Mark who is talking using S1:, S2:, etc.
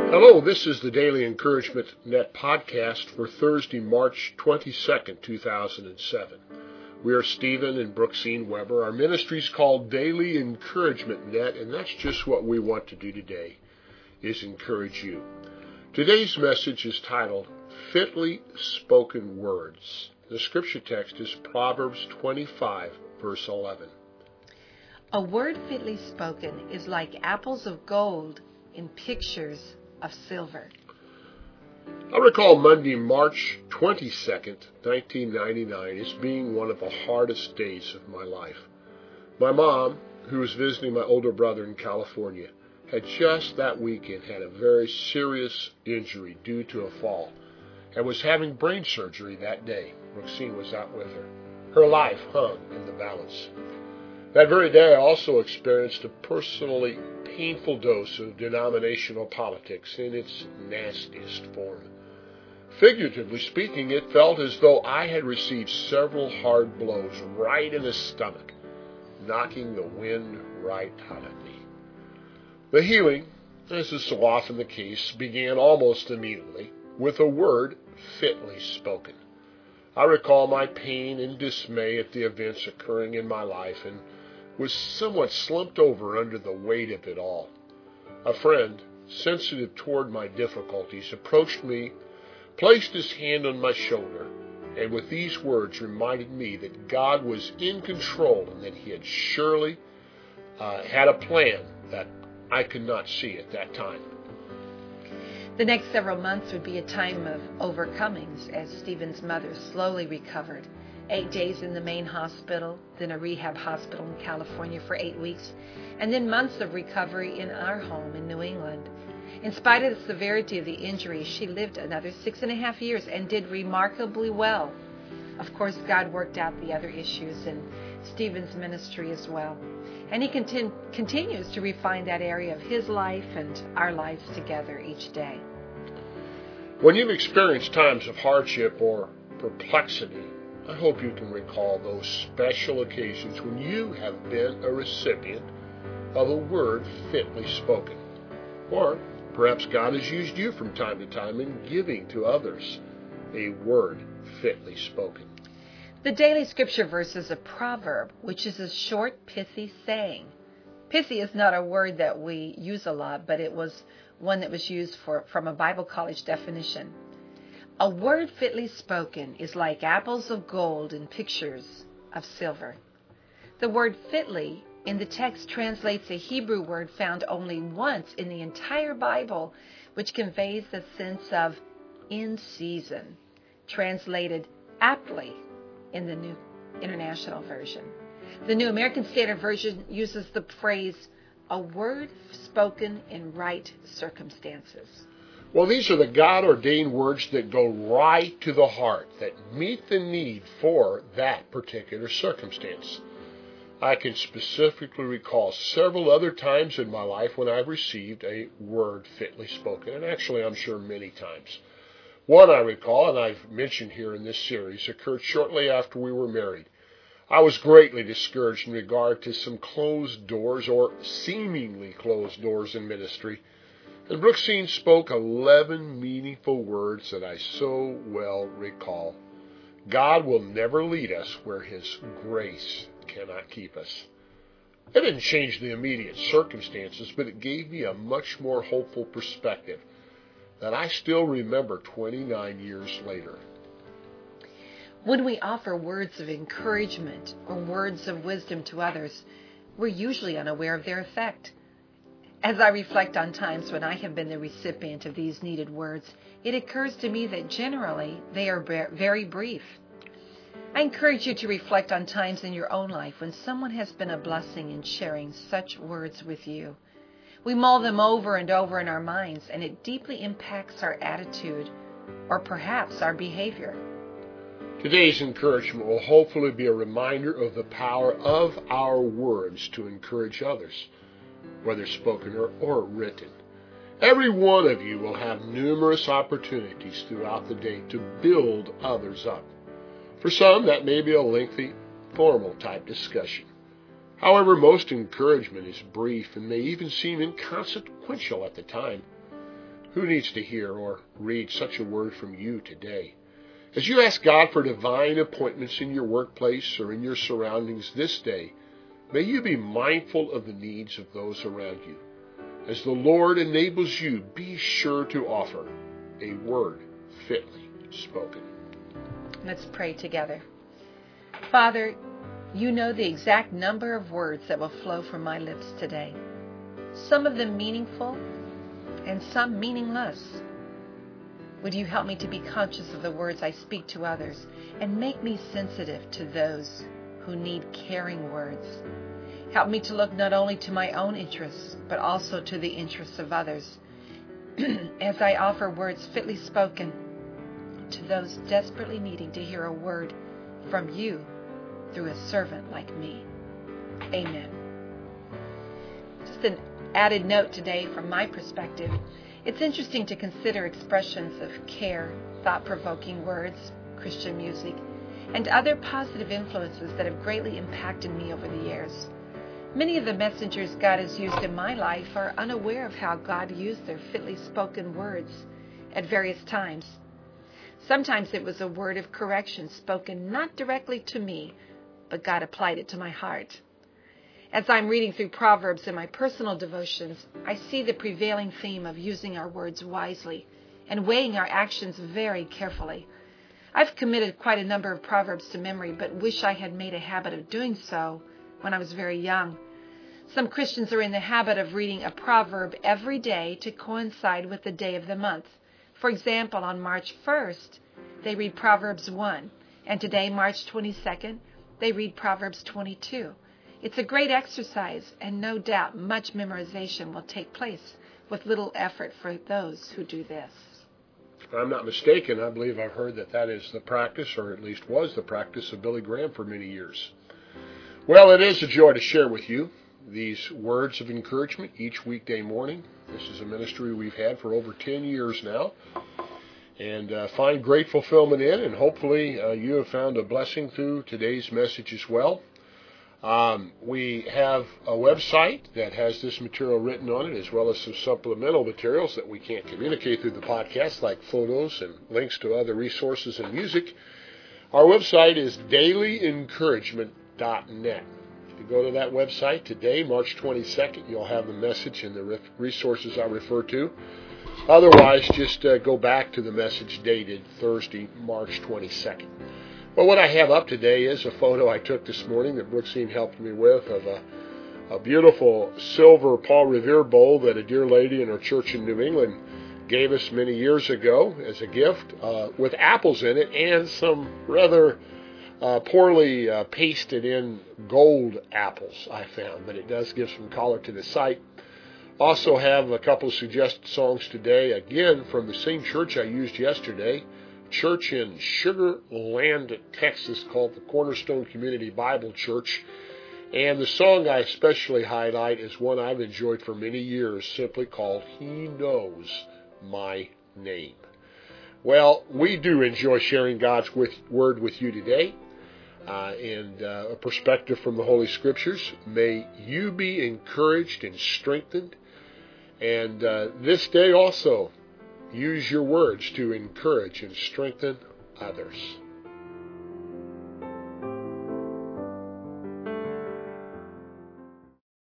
S1: Hello, this is the Daily Encouragement Net podcast for Thursday, March 22nd, 2007. We are Stephen and Brooksine Weber. Our ministry is called Daily Encouragement Net, and that's just what we want to do today, is encourage you. Today's message is titled, Fitly Spoken Words. The scripture text is Proverbs 25, verse 11.
S2: A word fitly spoken is like apples of gold in pictures of silver.
S1: I recall Monday, March 22nd, 1999 as being one of the hardest days of my life. My mom, who was visiting my older brother in California, had just that weekend had a very serious injury due to a fall and was having brain surgery that day. Brooksine was out with her. Her life hung in the balance. That very day I also experienced a personally painful dose of denominational politics in its nastiest form. Figuratively speaking, it felt as though I had received several hard blows right in the stomach, knocking the wind right out of me. The healing, as is so often the case, began almost immediately with a word fitly spoken. I recall my pain and dismay at the events occurring in my life and was somewhat slumped over under the weight of it all. A friend, sensitive toward my difficulties, approached me, placed his hand on my shoulder, and with these words reminded me that God was in control and that He had surely had a plan that I could not see at that time.
S2: The next several months would be a time of overcomings as Stephen's mother slowly recovered. 8 days in the main hospital, then a rehab hospital in California for 8 weeks, and then months of recovery in our home in New England. In spite of the severity of the injury, she lived another 6.5 years and did remarkably well. Of course, God worked out the other issues in Stephen's ministry as well. And He continues to refine that area of his life and our lives together each day.
S1: When you've experienced times of hardship or perplexity, I hope you can recall those special occasions when you have been a recipient of a word fitly spoken. Or perhaps God has used you from time to time in giving to others a word fitly spoken.
S2: The daily scripture verse is a proverb, which is a short, pithy saying. Pithy is not a word that we use a lot, but it was one that was used from a Bible college definition. A word fitly spoken is like apples of gold in pictures of silver. The word fitly in the text translates a Hebrew word found only once in the entire Bible, which conveys the sense of in season, translated aptly in the New International Version. The New American Standard Version uses the phrase, a word spoken in right circumstances.
S1: Well, these are the God-ordained words that go right to the heart, that meet the need for that particular circumstance. I can specifically recall several other times in my life when I've received a word fitly spoken, and actually I'm sure many times. One I recall, and I've mentioned here in this series, occurred shortly after we were married. I was greatly discouraged in regard to some closed doors or seemingly closed doors in ministry. And Brooksine spoke 11 meaningful words that I so well recall. God will never lead us where His grace cannot keep us. It didn't change the immediate circumstances, but it gave me a much more hopeful perspective that I still remember 29 years later.
S2: When we offer words of encouragement or words of wisdom to others, we're usually unaware of their effect. As I reflect on times when I have been the recipient of these needed words, it occurs to me that generally they are very brief. I encourage you to reflect on times in your own life when someone has been a blessing in sharing such words with you. We mull them over and over in our minds, and it deeply impacts our attitude or perhaps our behavior.
S1: Today's encouragement will hopefully be a reminder of the power of our words to encourage others, whether spoken or written. Every one of you will have numerous opportunities throughout the day to build others up. For some, that may be a lengthy, formal type discussion. However, most encouragement is brief and may even seem inconsequential at the time. Who needs to hear or read such a word from you today? As you ask God for divine appointments in your workplace or in your surroundings this day, may you be mindful of the needs of those around you. As the Lord enables you, be sure to offer a word fitly spoken.
S2: Let's pray together. Father, you know the exact number of words that will flow from my lips today. Some of them meaningful and some meaningless. Would you help me to be conscious of the words I speak to others and make me sensitive to those who need caring words? Help me to look not only to my own interests, but also to the interests of others as I offer words fitly spoken to those desperately needing to hear a word from you through a servant like me. Amen. Just an added note today from my perspective. It's interesting to consider expressions of care, thought-provoking words, Christian music, and other positive influences that have greatly impacted me over the years. Many of the messengers God has used in my life are unaware of how God used their fitly spoken words at various times. Sometimes it was a word of correction spoken not directly to me, but God applied it to my heart. As I'm reading through Proverbs in my personal devotions, I see the prevailing theme of using our words wisely and weighing our actions very carefully. I've committed quite a number of Proverbs to memory, but wish I had made a habit of doing so when I was very young. Some Christians are in the habit of reading a proverb every day to coincide with the day of the month. For example, on March 1st, they read Proverbs 1, and today, March 22nd, they read Proverbs 22. It's a great exercise, and no doubt much memorization will take place with little effort for those who do this.
S1: If I'm not mistaken, I believe I've heard that is the practice, or at least was the practice, of Billy Graham for many years. Well, it is a joy to share with you these words of encouragement each weekday morning. This is a ministry we've had for over 10 years now, and find great fulfillment in, and hopefully you have found a blessing through today's message as well. We have a website that has this material written on it, as well as some supplemental materials that we can't communicate through the podcast, like photos and links to other resources and music. Our website is dailyencouragement.net. If you go to that website today, March 22nd, you'll have the message and the resources I refer to. Otherwise, just go back to the message dated Thursday, March 22nd. Well, what I have up today is a photo I took this morning that Brooksine helped me with of a beautiful silver Paul Revere bowl that a dear lady in her church in New England gave us many years ago as a gift with apples in it and some rather poorly pasted in gold apples, I found, but it does give some color to the site. Also have a couple of suggested songs today, again from the same church I used yesterday, church in Sugar Land, Texas, called the Cornerstone Community Bible Church. And the song I especially highlight is one I've enjoyed for many years, simply called He Knows My Name. Well, we do enjoy sharing God's word with you today and a perspective from the Holy Scriptures. May you be encouraged and strengthened. And this day also, use your words to encourage and strengthen others.